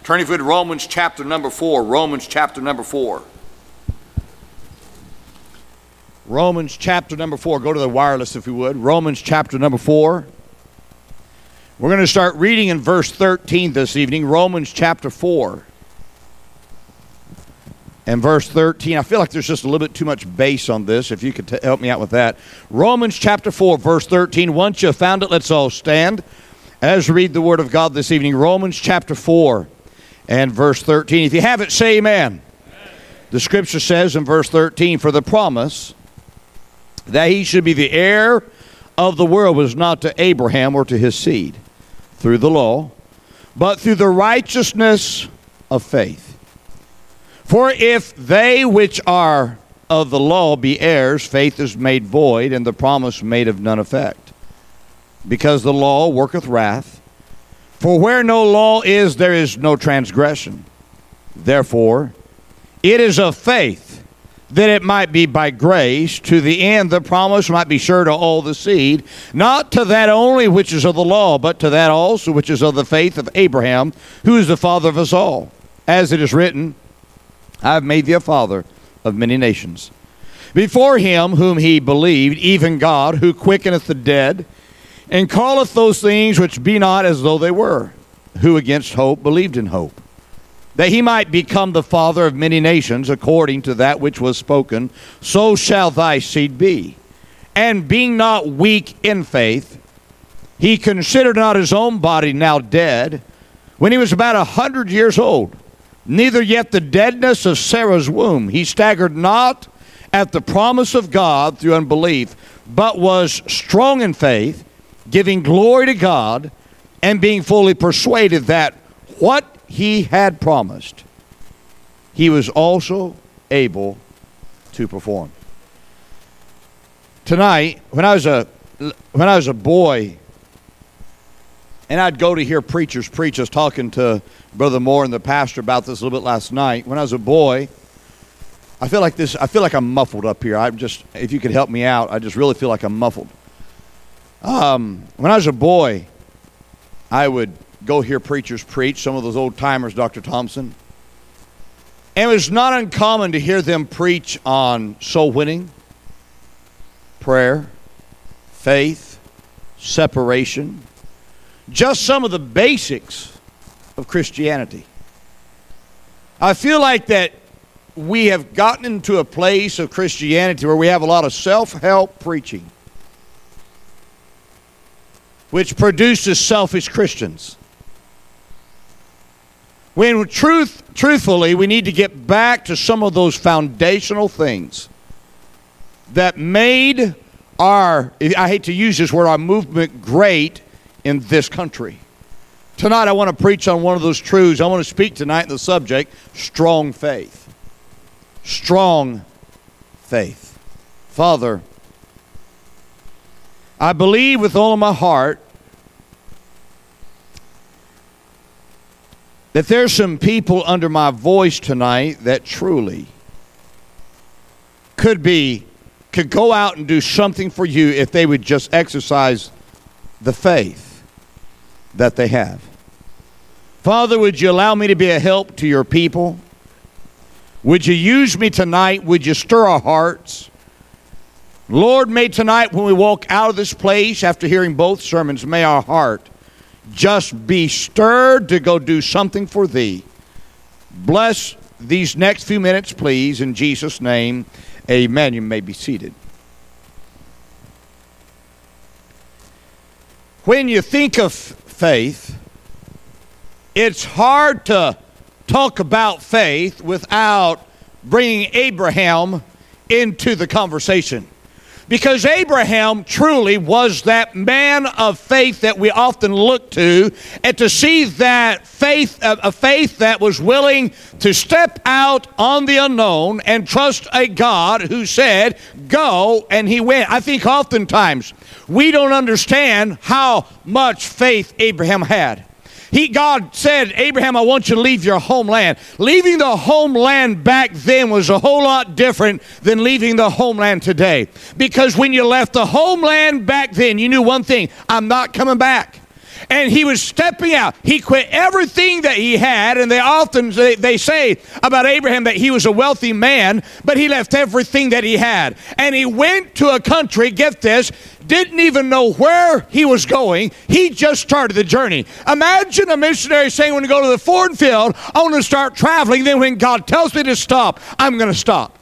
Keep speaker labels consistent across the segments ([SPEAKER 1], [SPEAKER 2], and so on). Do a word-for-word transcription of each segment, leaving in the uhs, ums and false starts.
[SPEAKER 1] Turn if you would to Romans chapter number four. Romans chapter number four. Romans chapter number four. Go to the wireless if you would. Romans chapter number four. We're going to start reading in verse thirteen this evening. Romans chapter four. And verse thirteen. I feel like there's just a little bit too much bass on this. If you could t- help me out with that. Romans chapter four, verse thirteen. Once you have found it, let's all stand as we read the Word of God this evening. Romans chapter four. And verse thirteen, if you have it, say amen. Amen. The scripture says in verse thirteen, for the promise that he should be the heir of the world was not to Abraham or to his seed through the law, but through the righteousness of faith. For if they which are of the law be heirs, faith is made void, and the promise made of none effect. Because the law worketh wrath. For where no law is, there is no transgression. Therefore, it is of faith, that it might be by grace, to the end the promise might be sure to all the seed, not to that only which is of the law, but to that also which is of the faith of Abraham, who is the father of us all. As it is written, I have made thee a father of many nations. Before him whom he believed, even God, who quickeneth the dead, and calleth those things which be not as though they were, who against hope believed in hope, that he might become the father of many nations, according to that which was spoken, so shall thy seed be. And being not weak in faith, he considered not his own body now dead, when he was about a hundred years old, neither yet the deadness of Sarah's womb. He staggered not at the promise of God through unbelief, but was strong in faith, giving glory to God, and being fully persuaded that what he had promised, he was also able to perform. Tonight, when I was a when I was a boy, and I'd go to hear preachers preach, I was talking to Brother Moore and the pastor about this a little bit last night. When I was a boy, I feel like this. I feel like I'm muffled up here. I'm just, if you could help me out, I just really feel like I'm muffled. Um, when I was a boy, I would go hear preachers preach, some of those old timers, Doctor Thompson. And it was not uncommon to hear them preach on soul winning, prayer, faith, separation, just some of the basics of Christianity. I feel like that we have gotten into a place of Christianity where we have a lot of self-help preaching, which produces selfish Christians. When truth, truthfully, we need to get back to some of those foundational things that made our, I hate to use this word, our movement great in this country. Tonight I want to preach on one of those truths. I want to speak tonight on the subject, strong faith. Strong faith. Father, I believe with all of my heart that there's some people under my voice tonight that truly could be, could go out and do something for you if they would just exercise the faith that they have. Father, would you allow me to be a help to your people? Would you use me tonight? Would you stir our hearts? Lord, may tonight when we walk out of this place after hearing both sermons, may our heart just be stirred to go do something for thee. Bless these next few minutes, please, in Jesus' name. Amen. You may be seated. When you think of faith, it's hard to talk about faith without bringing Abraham into the conversation. Because Abraham truly was that man of faith that we often look to, and to see that faith, a faith that was willing to step out on the unknown and trust a God who said, go, and he went. I think oftentimes we don't understand how much faith Abraham had. He, God said, Abraham, I want you to leave your homeland. Leaving the homeland back then was a whole lot different than leaving the homeland today. Because when you left the homeland back then, you knew one thing, I'm not coming back. And he was stepping out. He quit everything that he had, and they often they, they say about Abraham that he was a wealthy man, but he left everything that he had. And he went to a country, get this, didn't even know where he was going. He just started the journey. Imagine a missionary saying, when you go to the foreign field, I want to start traveling. Then when God tells me to stop, I'm going to stop.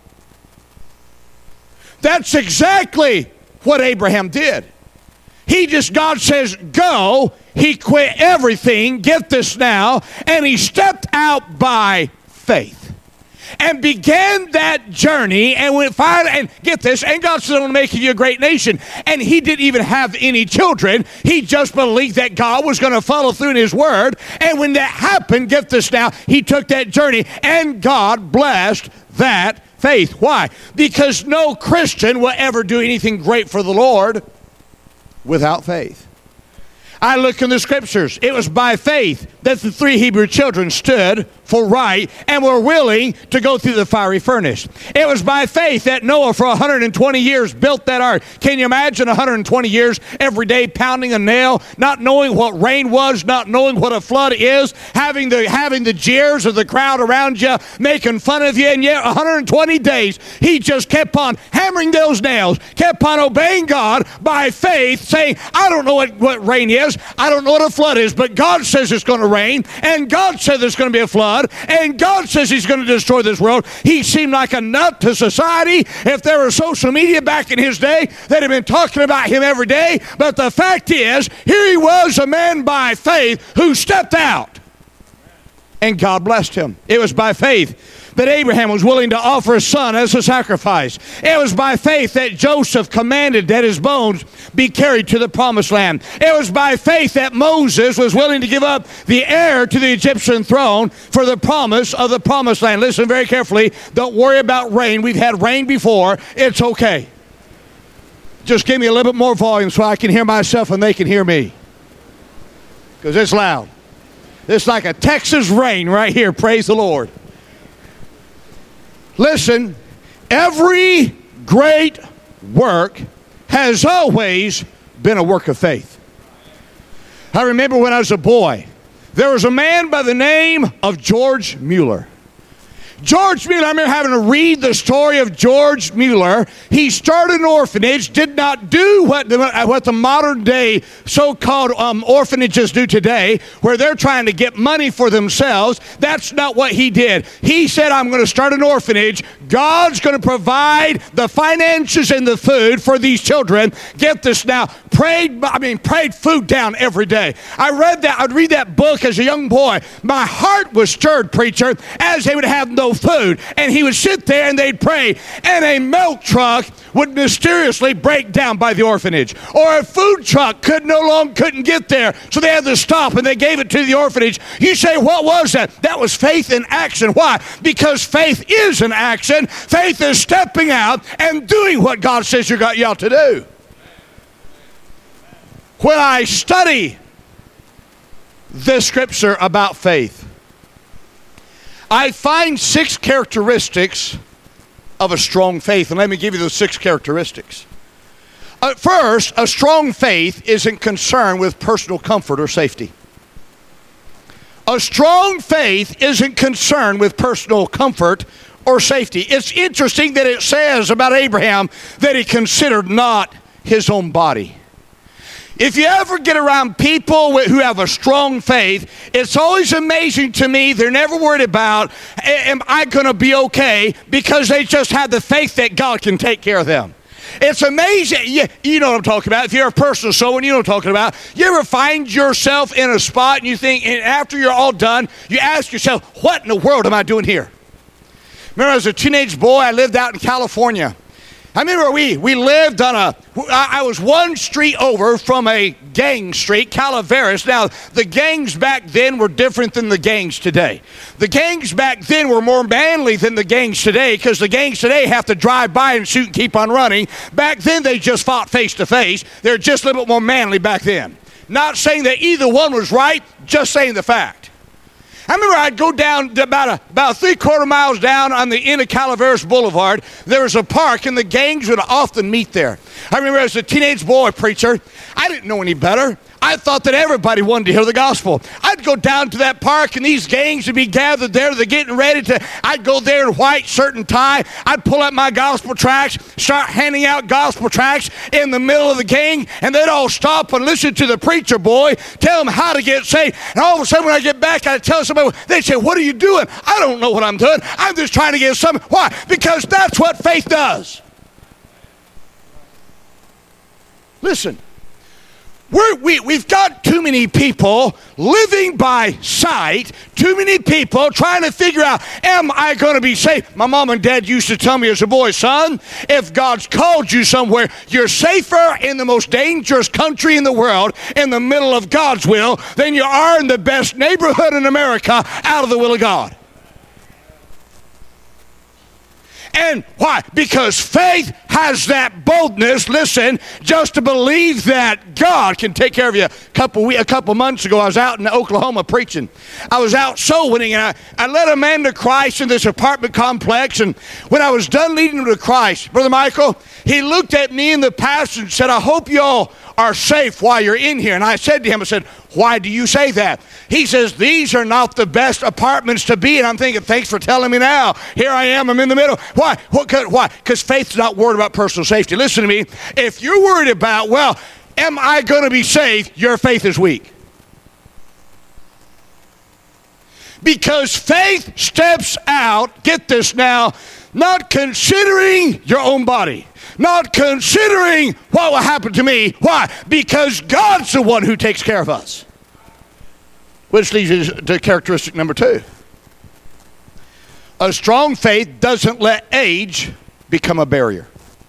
[SPEAKER 1] That's exactly what Abraham did. He just, God says, go. He quit everything, get this now, and he stepped out by faith and began that journey, and went finally, and get this, and God said, I'm going to make you a great nation. And he didn't even have any children. He just believed that God was going to follow through in his word. And when that happened, get this now, he took that journey, and God blessed that faith. Why? Because no Christian will ever do anything great for the Lord without faith. I look in the scriptures. It was by faith that the three Hebrew children stood for right and were willing to go through the fiery furnace. It was by faith that Noah for one hundred twenty years built that ark. Can you imagine one hundred twenty years every day pounding a nail, not knowing what rain was, not knowing what a flood is, having the having the jeers of the crowd around you making fun of you, and yet one hundred twenty days he just kept on hammering those nails, kept on obeying God by faith, saying, I don't know what, what rain is, I don't know what a flood is, but God says it's going to rain, and God said there's going to be a flood, and God says he's going to destroy this world. He seemed like a nut to society. If there were social media back in his day, they'd have been talking about him every day. But the fact is, here he was, a man by faith who stepped out, and God blessed him. It was by faith that Abraham was willing to offer his son as a sacrifice. It was by faith that Joseph commanded that his bones be carried to the promised land. It was by faith that Moses was willing to give up the heir to the Egyptian throne for the promise of the promised land. Listen very carefully. Don't worry about rain. We've had rain before. It's okay. Just give me a little bit more volume so I can hear myself and they can hear me, because it's loud. It's like a Texas rain right here. Praise the Lord. Listen, every great work has always been a work of faith. I remember when I was a boy, there was a man by the name of George Mueller. George Mueller, I remember having to read the story of George Mueller. He started an orphanage, did not do what the, what the modern day so-called um, orphanages do today, where they're trying to get money for themselves. That's not what he did. He said, I'm going to start an orphanage. God's going to provide the finances and the food for these children. Get this now. Prayed, I mean, prayed food down every day. I read that, I'd read that book as a young boy. My heart was stirred, preacher, as they would have no food, and he would sit there and they'd pray, and a milk truck would mysteriously break down by the orphanage, or a food truck could no longer couldn't get there, so they had to stop and they gave it to the orphanage. You say, what was that? That was faith in action. Why? Because faith is an action. Faith is stepping out and doing what God says you got you ought to do. When I study this scripture about faith, I find six characteristics of a strong faith, and let me give you those six characteristics. Uh, first, a strong faith isn't concerned with personal comfort or safety. A strong faith isn't concerned with personal comfort or safety. It's interesting that it says about Abraham that he considered not his own body. If you ever get around people who have a strong faith, it's always amazing to me. They're never worried about, am I going to be okay? Because they just have the faith that God can take care of them. It's amazing. You, you know what I'm talking about. If you're a personal soul, and you know what I'm talking about. You ever find yourself in a spot and you think, and after you're all done, you ask yourself, what in the world am I doing here? Remember, as a teenage boy, I lived out in California. I remember we, we lived on a, I was one street over from a gang street, Calaveras. Now, the gangs back then were different than the gangs today. The gangs back then were more manly than the gangs today, because the gangs today have to drive by and shoot and keep on running. Back then, they just fought face to face. They're just a little bit more manly back then. Not saying that either one was right, just saying the fact. I remember I'd go down about a, about three quarter miles down on the end of Calaveras Boulevard. There was a park, and the gangs would often meet there. I remember as a teenage boy preacher, I didn't know any better. I thought that everybody wanted to hear the gospel. I'd go down to that park and these gangs would be gathered there. They're getting ready to, I'd go there in white shirt and tie. I'd pull out my gospel tracts, start handing out gospel tracts in the middle of the gang, and they'd all stop and listen to the preacher boy tell them how to get saved. And all of a sudden when I get back, I'd tell somebody, they'd say, what are you doing? I don't know what I'm doing. I'm just trying to get something. Why? Because that's what faith does. Listen. We're, we, we've got too many people living by sight, too many people trying to figure out, am I going to be saved? My mom and dad used to tell me as a boy, son, if God's called you somewhere, you're safer in the most dangerous country in the world, in the middle of God's will, than you are in the best neighborhood in America out of the will of God. And why? Because faith has that boldness, listen, just to believe that God can take care of you. A couple, a couple months ago, I was out in Oklahoma preaching. I was out soul winning, and I, I led a man to Christ in this apartment complex. And when I was done leading him to Christ, Brother Michael, he looked at me and the pastor and said, I hope you all are safe while you're in here. And I said to him, I said, why do you say that? He says, these are not the best apartments to be in. I'm thinking, thanks for telling me now. Here I am, I'm in the middle. Why? What, why? Because faith's not worried about personal safety. Listen to me. If you're worried about, well, am I going to be saved? Your faith is weak. Because faith steps out, get this now, not considering your own body. Not considering what will happen to me. Why? Because God's the one who takes care of us. Which leads us to characteristic number two. A strong faith doesn't let age become a barrier.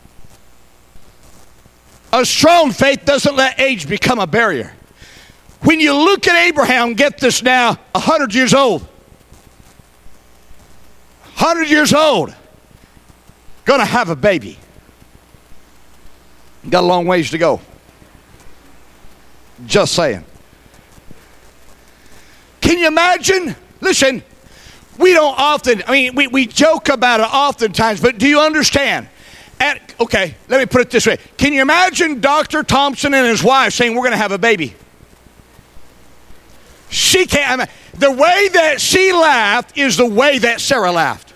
[SPEAKER 1] A strong faith doesn't let age become a barrier. When you look at Abraham, get this now, one hundred years old. one hundred years old. Going to have a baby. Got a long ways to go. Just saying. Can you imagine? Listen, we don't often, I mean, we, we joke about it oftentimes, but do you understand? At, okay, let me put it this way. Can you imagine Doctor Thompson and his wife saying, we're going to have a baby? She can't, I mean, the way that she laughed is the way that Sarah laughed.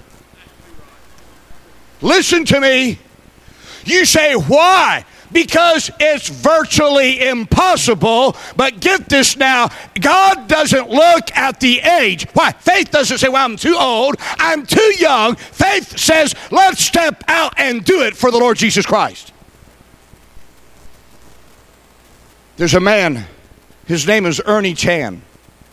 [SPEAKER 1] Listen to me. You say, why? Because it's virtually impossible. But get this now, God doesn't look at the age. Why? Faith doesn't say, well, I'm too old, I'm too young. Faith says, let's step out and do it for the Lord Jesus Christ. There's a man, his name is Ernie Chan.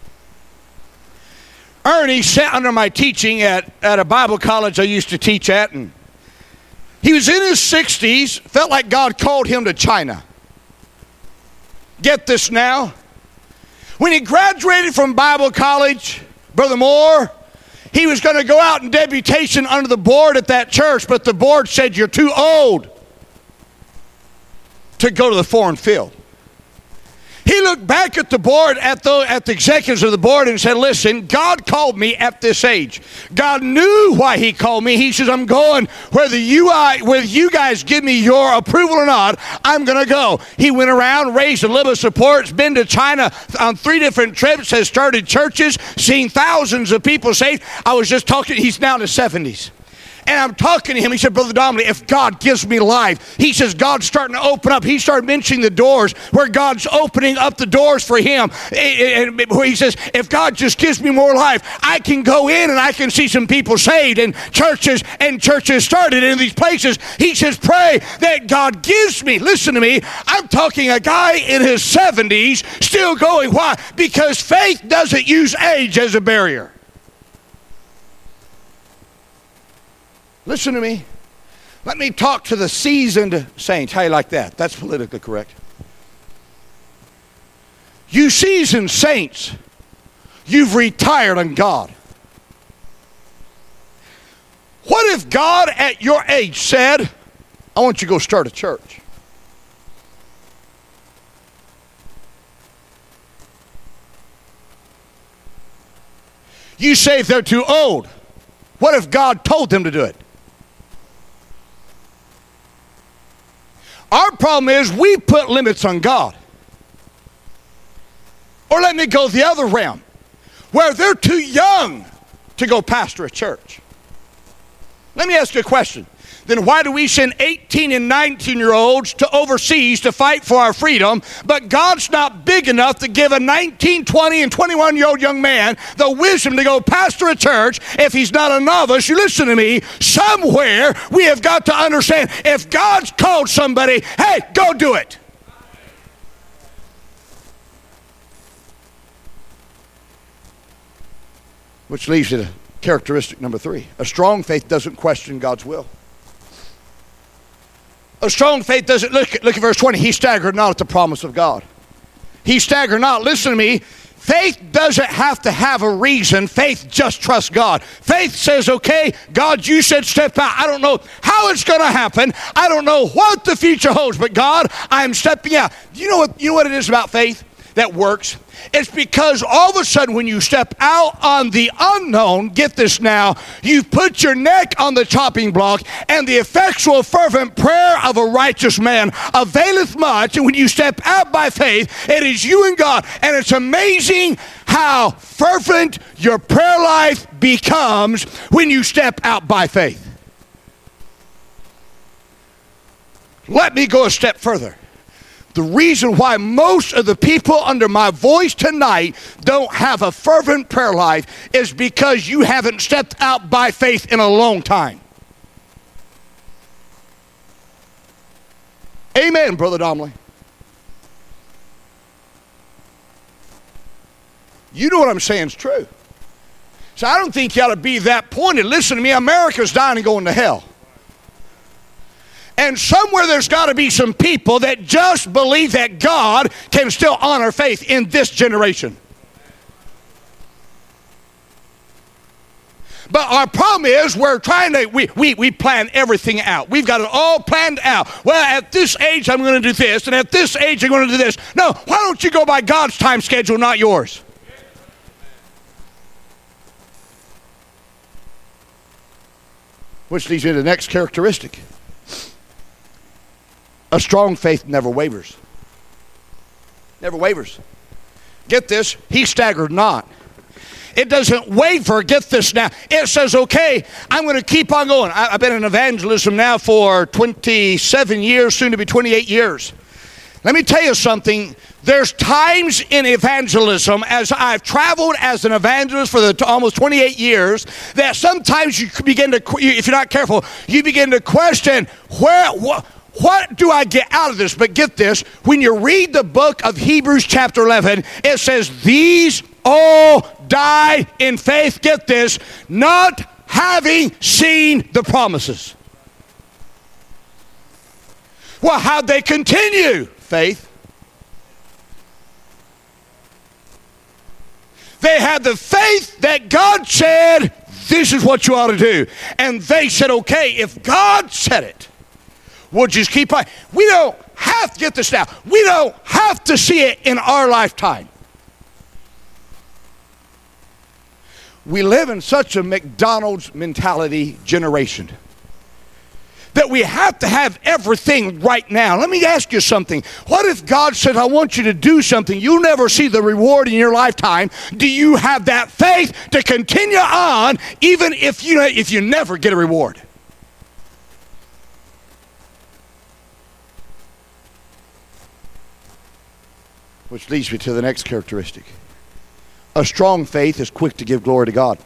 [SPEAKER 1] Ernie sat under my teaching at, at a Bible college I used to teach at, and he was in his sixties, felt like God called him to China. Get this now. When he graduated from Bible college, Brother Moore, he was going to go out in deputation under the board at that church, but the board said, you're too old to go to the foreign field. He looked back at the board, at the, at the executives of the board and said, listen, God called me at this age. God knew why he called me. He says, I'm going whether you, I, whether you guys give me your approval or not, I'm going to go. He went around, raised a little support, been to China on three different trips, has started churches, seen thousands of people saved. I was just talking, he's now in his seventies. And I'm talking to him. He said, Brother Dominic, if God gives me life, he says, God's starting to open up. He started mentioning the doors where God's opening up the doors for him. And he says, if God just gives me more life, I can go in and I can see some people saved and churches and churches started in these places. He says, pray that God gives me. Listen to me. I'm talking a guy in his seventies still going. Why? Because faith doesn't use age as a barrier. Listen to me. Let me talk to the seasoned saints. How you like that? That's politically correct. You seasoned saints, you've retired on God. What if God at your age said, I want you to go start a church? You say if they're too old. What if God told them to do it? Our problem is we put limits on God. Or let me go the other realm, where they're too young to go pastor a church. Let me ask you a question. Then why do we send eighteen and nineteen year olds to overseas to fight for our freedom, but God's not big enough to give a nineteen, twenty, and twenty-one year old young man the wisdom to go pastor a church if he's not a novice? You listen to me. Somewhere we have got to understand, if God's called somebody, hey, go do it. Which leads to characteristic number three. A strong faith doesn't question God's will. A strong faith doesn't, look, look at verse twenty, he staggered not at the promise of God. He staggered not. Listen to me. Faith doesn't have to have a reason. Faith just trusts God. Faith says, okay, God, you said step out. I don't know how it's going to happen. I don't know what the future holds, but God, I'm stepping out. You know what, you know what it is about faith that works? It's because all of a sudden when you step out on the unknown, get this now, you've put your neck on the chopping block, and the effectual fervent prayer of a righteous man availeth much. And when you step out by faith, it is you and God. And it's amazing how fervent your prayer life becomes when you step out by faith. Let me go a step further. The reason why most of the people under my voice tonight don't have a fervent prayer life is because you haven't stepped out by faith in a long time. Amen, Brother Domley. You know what I'm saying is true. So I don't think you ought to be that pointed. Listen to me, America's dying and going to hell. And somewhere there's got to be some people that just believe that God can still honor faith in this generation. But our problem is we're trying to, we, we, we plan everything out. We've got it all planned out. Well, at this age I'm going to do this, and at this age I'm going to do this. No, why don't you go by God's time schedule, not yours? Which leads me to the next characteristic. A strong faith never wavers. Never wavers. Get this, he staggered not. It doesn't waver, get this now. It says, okay, I'm going to keep on going. I, I've been in evangelism now for twenty-seven years, soon to be twenty-eight years. Let me tell you something. There's times in evangelism, as I've traveled as an evangelist for the almost twenty-eight years, that sometimes you begin to, if you're not careful, you begin to question, where, what, What do I get out of this? But get this, when you read the book of Hebrews chapter eleven, it says, these all died in faith, get this, not having seen the promises. Well, how'd they continue? Faith. They had the faith that God said, this is what you ought to do. And they said, okay, if God said it, we'll just keep on. We don't have to get this now. We don't have to see it in our lifetime. We live in such a McDonald's mentality generation that we have to have everything right now. Let me ask you something. What if God said, I want you to do something, you'll never see the reward in your lifetime? Do you have that faith to continue on even if you, if you never get a reward? Which leads me to the next characteristic. A strong faith is quick to give glory to God.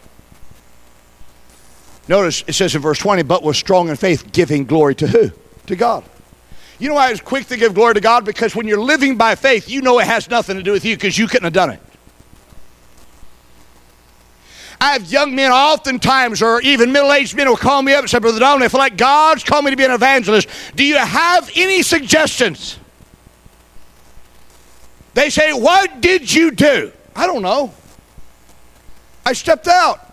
[SPEAKER 1] Notice it says in verse twenty, but was strong in faith, giving glory to who? To God. You know why it's quick to give glory to God? Because when you're living by faith, you know it has nothing to do with you because you couldn't have done it. I have young men oftentimes, or even middle-aged men, will call me up and say, Brother Don, I feel like God's called me to be an evangelist. Do you have any suggestions? They say, what did you do? I don't know. I stepped out.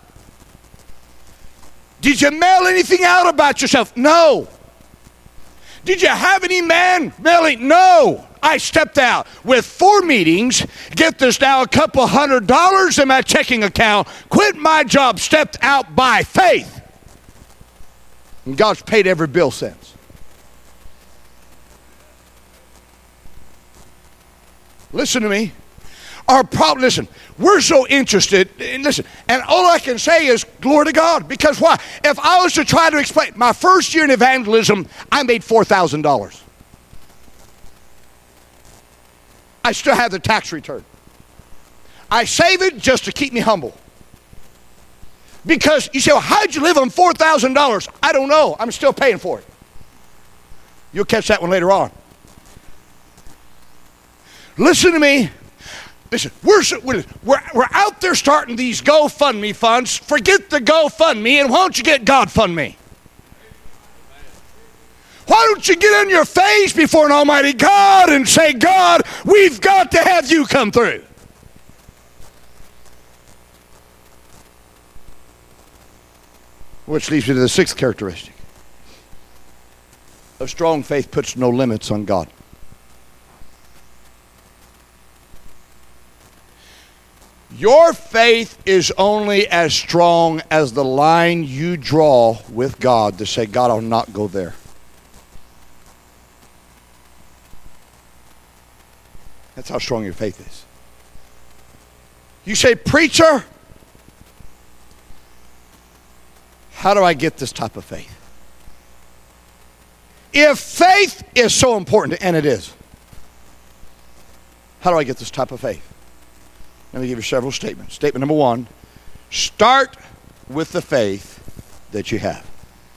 [SPEAKER 1] Did you mail anything out about yourself? No. Did you have any man mailing? No. I stepped out with four meetings, get this now, a couple hundred dollars in my checking account, quit my job, stepped out by faith. And God's paid every bill since. Listen to me. Our problem, listen, we're so interested, and listen, and all I can say is glory to God. Because why? If I was to try to explain, my first year in evangelism, I made four thousand dollars. I still have the tax return. I save it just to keep me humble. Because you say, well, how'd you live on four thousand dollars? I don't know. I'm still paying for it. You'll catch that one later on. Listen to me. Listen, we're, we're, we're out there starting these GoFundMe funds. Forget the GoFundMe, and why don't you get GodFundMe? Why don't you get on your face before an almighty God and say, God, we've got to have you come through. Which leads me to the sixth characteristic. A strong faith puts no limits on God. Your faith is only as strong as the line you draw with God to say, God, I'll not go there. That's how strong your faith is. You say, preacher, how do I get this type of faith? If faith is so important, and it is, how do I get this type of faith? Let me give you several statements. Statement number one, start with the faith that you have.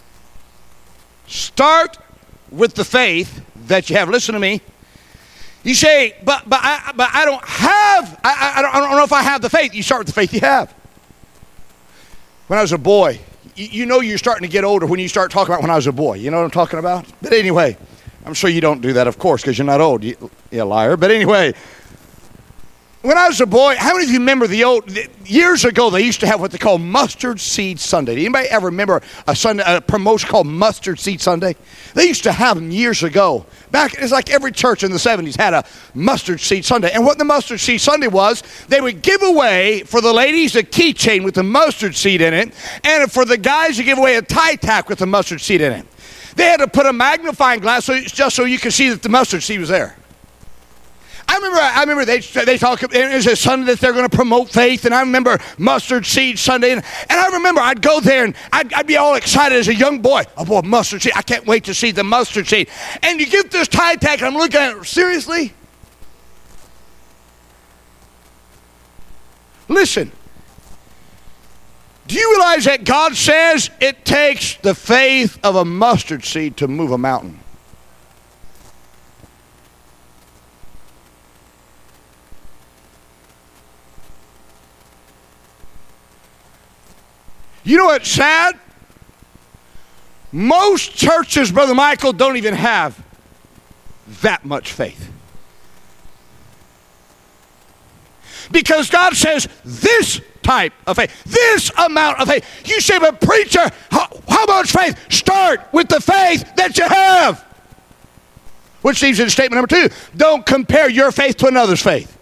[SPEAKER 1] Start with the faith that you have. Listen to me. You say, but but I, but I don't have, I, I, don't, I don't know if I have the faith. You start with the faith you have. When I was a boy, you, you know you're starting to get older when you start talking about when I was a boy. You know what I'm talking about? But anyway, I'm sure you don't do that, of course, because you're not old, you, you liar. But anyway, when I was a boy, how many of you remember the old, years ago they used to have what they call Mustard Seed Sunday. Did anybody ever remember a Sunday, a promotion called Mustard Seed Sunday? They used to have them years ago. Back, it's like every church in the seventies had a Mustard Seed Sunday. And what the Mustard Seed Sunday was, they would give away for the ladies a keychain with the mustard seed in it, and for the guys to give away a tie tack with the mustard seed in it. They had to put a magnifying glass so, just so you could see that the mustard seed was there. I remember, I remember they they talk. It was a Sunday that they're going to promote faith, and I remember Mustard Seed Sunday, and, and I remember I'd go there and I'd, I'd be all excited as a young boy. Oh boy, mustard seed! I can't wait to see the mustard seed. And you get this tie tack, and I'm looking at it. Seriously? Listen. Do you realize that God says it takes the faith of a mustard seed to move a mountain? You know what's sad? Most churches, Brother Michael, don't even have that much faith. Because God says this type of faith, this amount of faith. You say, but preacher, how, how much faith? Start with the faith that you have. Which leads to statement number two. Don't compare your faith to another's faith.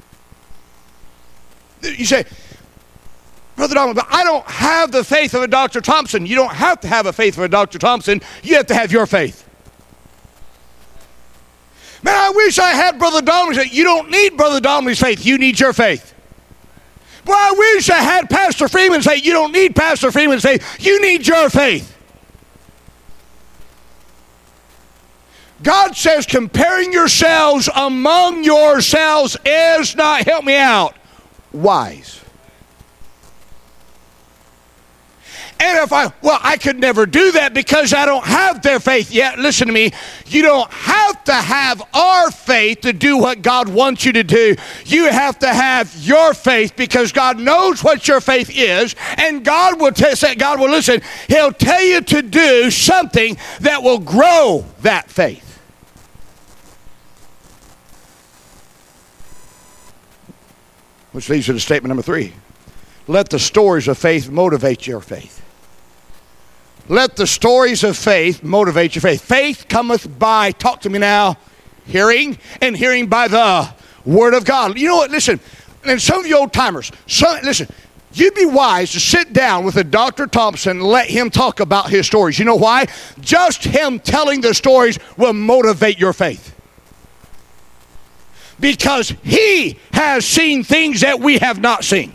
[SPEAKER 1] You say, Brother Donald, but I don't have the faith of a Doctor Thompson. You don't have to have a faith of a Doctor Thompson. You have to have your faith. Man, I wish I had Brother Donnelly's faith. You don't need Brother Donnelly's faith. You need your faith. Boy, I wish I had Pastor Freeman's faith. You don't need Pastor Freeman's faith. You need your faith. God says comparing yourselves among yourselves is not, help me out, wise. And if I, well, I could never do that because I don't have their faith yet. Listen to me. You don't have to have our faith to do what God wants you to do. You have to have your faith because God knows what your faith is. And God will t- say, God will listen. He'll tell you to do something that will grow that faith. Which leads to the statement number three. Let the stories of faith motivate your faith. Let the stories of faith motivate your faith. Faith cometh by, talk to me now, hearing, and hearing by the Word of God. You know what, listen, and some of you old timers, some, listen, you'd be wise to sit down with a Doctor Thompson and let him talk about his stories. You know why? Just him telling the stories will motivate your faith. because he has seen things that we have not seen.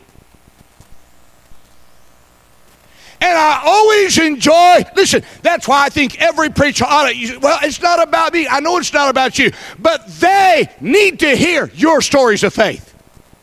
[SPEAKER 1] And I always enjoy, listen, that's why I think every preacher ought to, well, it's not about me. I know it's not about you. But they need to hear your stories of faith.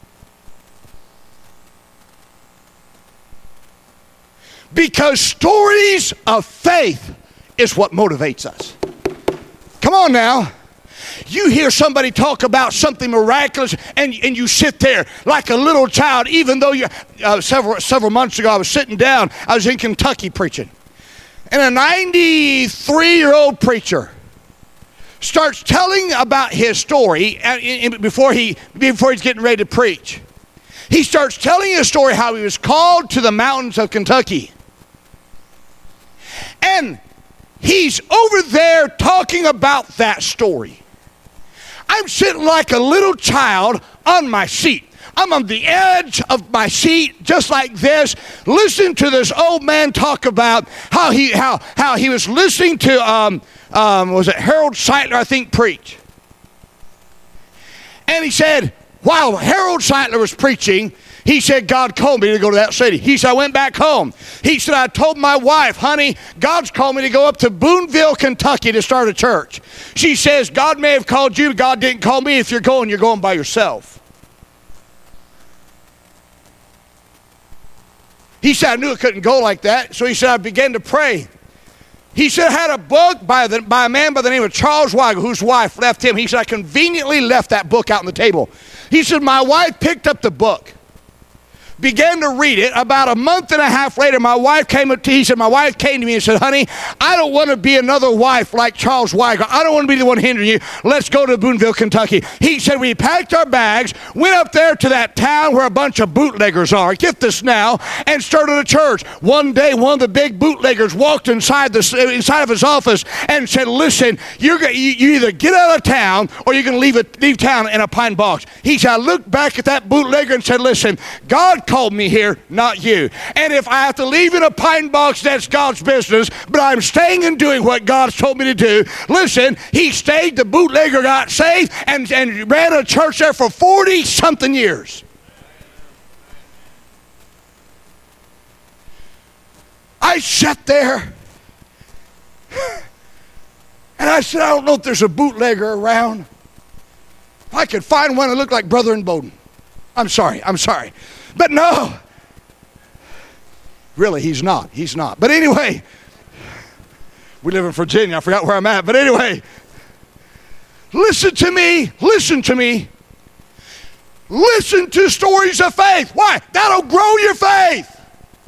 [SPEAKER 1] Because stories of faith is what motivates us. Come on now. You hear somebody talk about something miraculous, and, and you sit there like a little child, even though you, uh, several, several months ago I was sitting down, I was in Kentucky preaching, and a ninety-three-year-old preacher starts telling about his story uh, in, in, before, he, before he's getting ready to preach. He starts telling his story how he was called to the mountains of Kentucky. And he's over there talking about that story. I'm sitting like a little child on my seat. I'm on the edge of my seat, just like this, listening to this old man talk about how he how how he was listening to um um was it Harold Sightler, I think, preach. And he said, while Harold Sightler was preaching, he said, God called me to go to that city. He said, I went back home. He said, I told my wife, honey, God's called me to go up to Boonville, Kentucky to start a church. She says, God may have called you, but God didn't call me. If you're going, you're going by yourself. He said, I knew it couldn't go like that. So he said, I began to pray. He said, I had a book by, the, by a man by the name of Charles Weigle, whose wife left him. He said, I conveniently left that book out on the table. He said, my wife picked up the book, began to read it. About a month and a half later, my wife came up to, he said, my wife came to me and said, honey, I don't want to be another wife like Charles Weigle. I don't want to be the one hindering you. Let's go to Boonville, Kentucky. He said, we packed our bags, went up there to that town where a bunch of bootleggers are. Get this now, and started a church. One day, one of the big bootleggers walked inside the inside of his office and said, listen, you're you, you either get out of town or you're going to leave it, leave town in a pine box. He said, I looked back at that bootlegger and said, listen, God called me here, not you. And if I have to leave in a pine box, that's God's business, but I'm staying and doing what God's told me to do. Listen, he stayed, the bootlegger got saved, and, and ran a church there for forty-something years. I sat there, and I said, I don't know if there's a bootlegger around. If I could find one that looked like Brother and Bowden. I'm sorry, I'm sorry. But no, really, he's not. He's not. But anyway, we live in Virginia. I forgot where I'm at. But anyway, listen to me. Listen to me. Listen to stories of faith. Why? That'll grow your faith.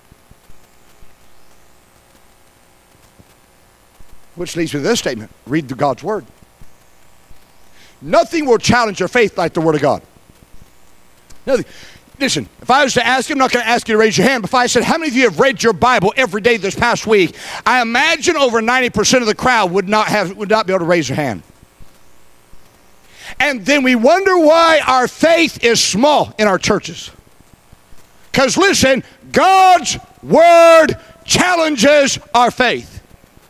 [SPEAKER 1] Which leads me to this statement. Read the God's Word. Nothing will challenge your faith like the Word of God. Nothing. Listen, if I was to ask you, I'm not going to ask you to raise your hand, but if I said, how many of you have read your Bible every day this past week, I imagine over ninety percent of the crowd would not have, would not be able to raise their hand. And then we wonder why our faith is small in our churches. Because listen, God's Word challenges our faith.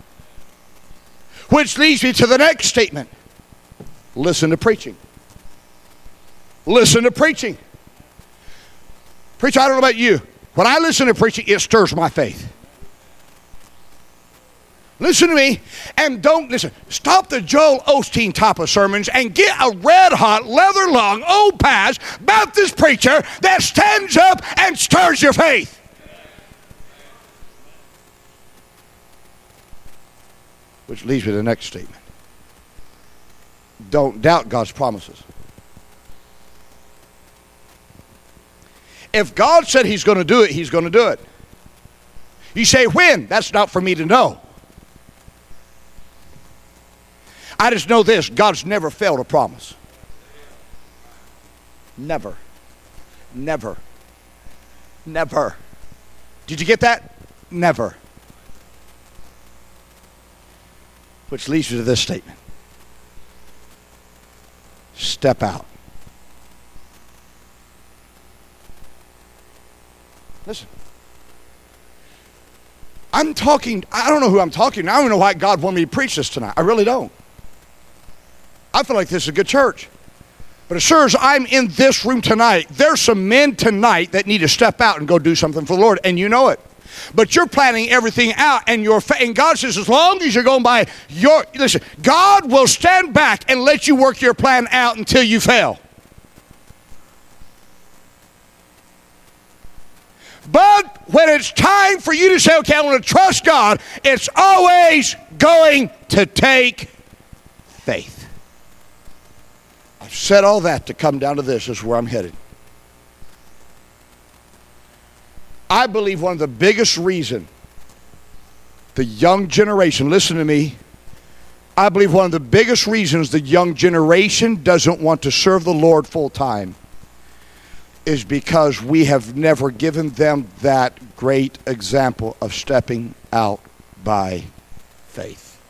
[SPEAKER 1] Which leads me to the next statement. Listen to preaching. Listen to preaching. Preacher, I don't know about you. When I listen to preaching, it stirs my faith. Listen to me, and don't, listen, stop the Joel Osteen type of sermons and get a red-hot, leather-long, old-pass Baptist preacher that stands up and stirs your faith. Which leads me to the next statement. Don't doubt God's promises. If God said he's going to do it, he's going to do it. You say, when? That's not for me to know. I just know this. God's never failed a promise. Never. Never. Never. Did you get that? Never. Which leads you to this statement. Step out. Listen, I'm talking, I don't know who I'm talking to. I don't know why God wanted me to preach this tonight. I really don't. I feel like this is a good church. But as sure as I'm in this room tonight, there's some men tonight that need to step out and go do something for the Lord, and you know it. But you're planning everything out, and your fa- and God says, as long as you're going by your, listen, God will stand back and let you work your plan out until you fail. But when it's time for you to say, okay, I want to trust God, it's always going to take faith. I've said all that to come down to this. This is where I'm headed. I believe one of the biggest reasons the young generation, listen to me, I believe one of the biggest reasons the young generation doesn't want to serve the Lord full time is because we have never given them that great example of stepping out by faith.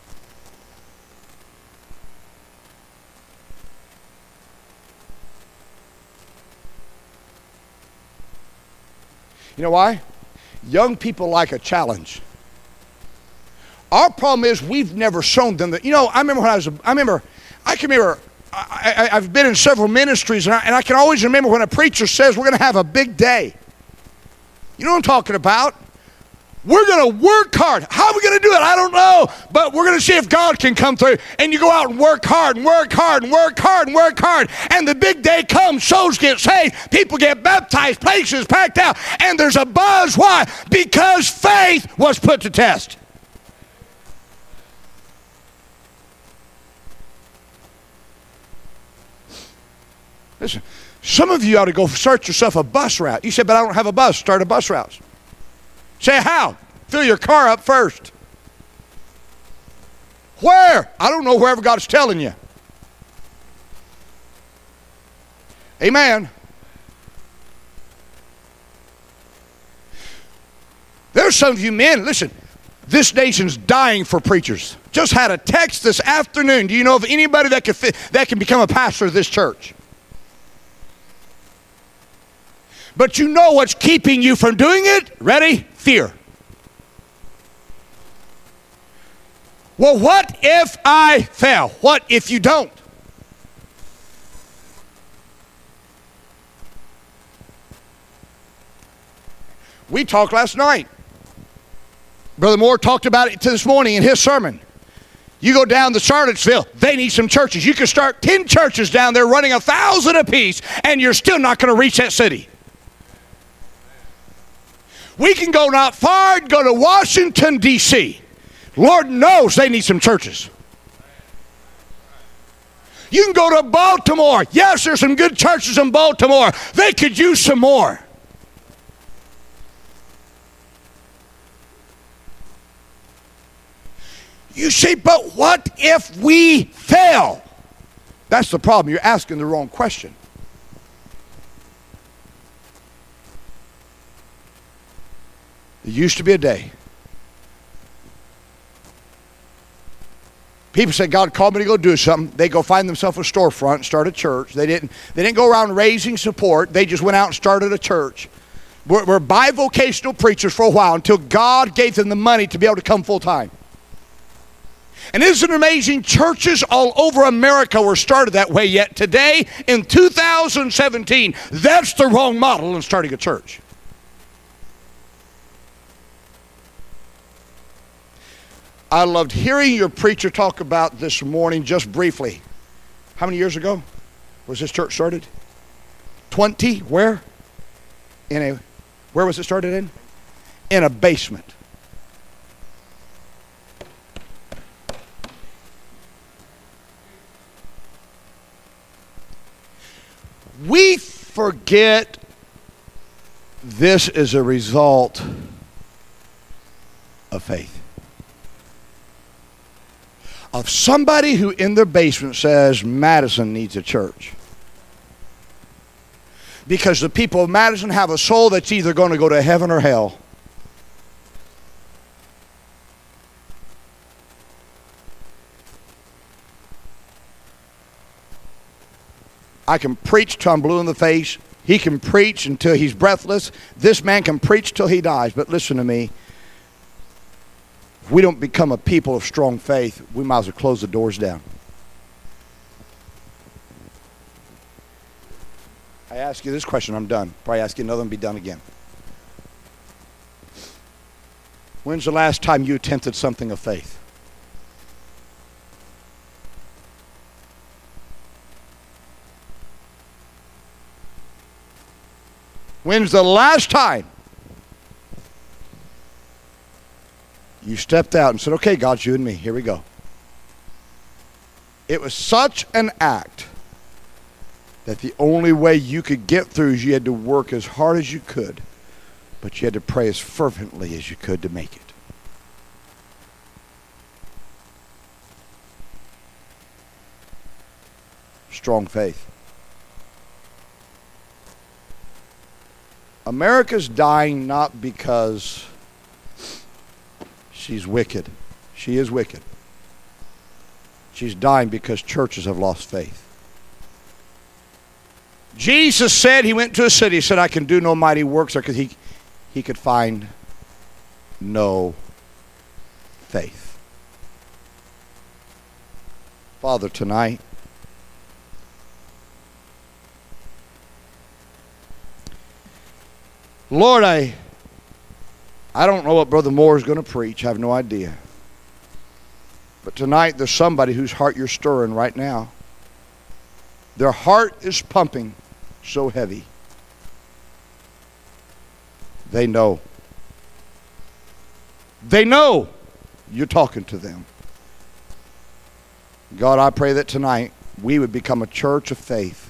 [SPEAKER 1] You know why? Young people like a challenge. Our problem is we've never shown them that. You know, I remember when I was, a, I remember, I can remember, I, I, I've been in several ministries, and I, and I can always remember when a preacher says we're going to have a big day. You know what I'm talking about? We're going to work hard. How are we going to do it? I don't know. But we're going to see if God can come through. And you go out and work hard and work hard and work hard and work hard. And the big day comes. Souls get saved. People get baptized. Places packed out. And there's a buzz. Why? Because faith was put to test. Listen, some of you ought to go start yourself a bus route. You say, but I don't have a bus. Start a bus route. Say, how? Fill your car up first. Where? I don't know, wherever God's telling you. Amen. There's some of you men, listen, this nation's dying for preachers. Just had a text this afternoon. Do you know of anybody that could fit, that can become a pastor of this church? But you know what's keeping you from doing it? Ready? Fear. Well, what if I fail? What if you don't? We talked last night. Brother Moore talked about it this morning in his sermon. You go down to Charlottesville, they need some churches. You can start ten churches down there running a thousand apiece, and you're still not going to reach that city. We can go not far, go to Washington, D C Lord knows they need some churches. You can go to Baltimore. Yes, there's some good churches in Baltimore. They could use some more. You say, but what if we fail? That's the problem. You're asking the wrong question. There used to be a day. People said, God called me to go do something. They go find themselves a storefront and start a church. They didn't, they didn't go around raising support. They just went out and started a church. We're, we're bivocational preachers for a while until God gave them the money to be able to come full time. And isn't it amazing? Churches all over America were started that way, yet today, in two thousand seventeen, that's the wrong model in starting a church. I loved hearing your preacher talk about this morning just briefly. How many years ago was this church started? twenty? Where? In a, where was it started in? In a basement. We forget this is a result of faith. Of somebody who in their basement says Madison needs a church. Because the people of Madison have a soul that's either going to go to heaven or hell. I can preach till I'm blue in the face. He can preach until he's breathless. This man can preach till he dies. But listen to me. If we don't become a people of strong faith, we might as well close the doors down. I ask you this question, I'm done. Probably ask you another and be done again. When's the last time you attempted something of faith? When's the last time you stepped out and said, okay, God, it's you and me. Here we go. It was such an act that the only way you could get through is you had to work as hard as you could, but you had to pray as fervently as you could to make it. Strong faith. America's dying not because she's wicked. She is wicked. She's dying because churches have lost faith. Jesus said, he went to a city, he said, I can do no mighty works there, because he, he could find no faith. Father, tonight, Lord, I, I don't know what Brother Moore is going to preach. I have no idea. But tonight there's somebody whose heart you're stirring right now. Their heart is pumping so heavy. They know. They know you're talking to them. God, I pray that tonight we would become a church of faith.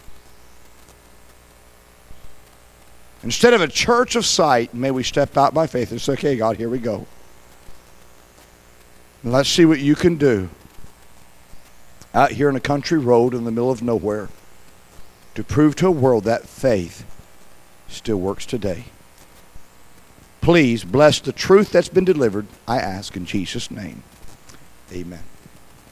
[SPEAKER 1] Instead of a church of sight, may we step out by faith and say, okay, God, here we go. And let's see what you can do out here in a country road in the middle of nowhere to prove to a world that faith still works today. Please bless the truth that's been delivered, I ask in Jesus' name. Amen.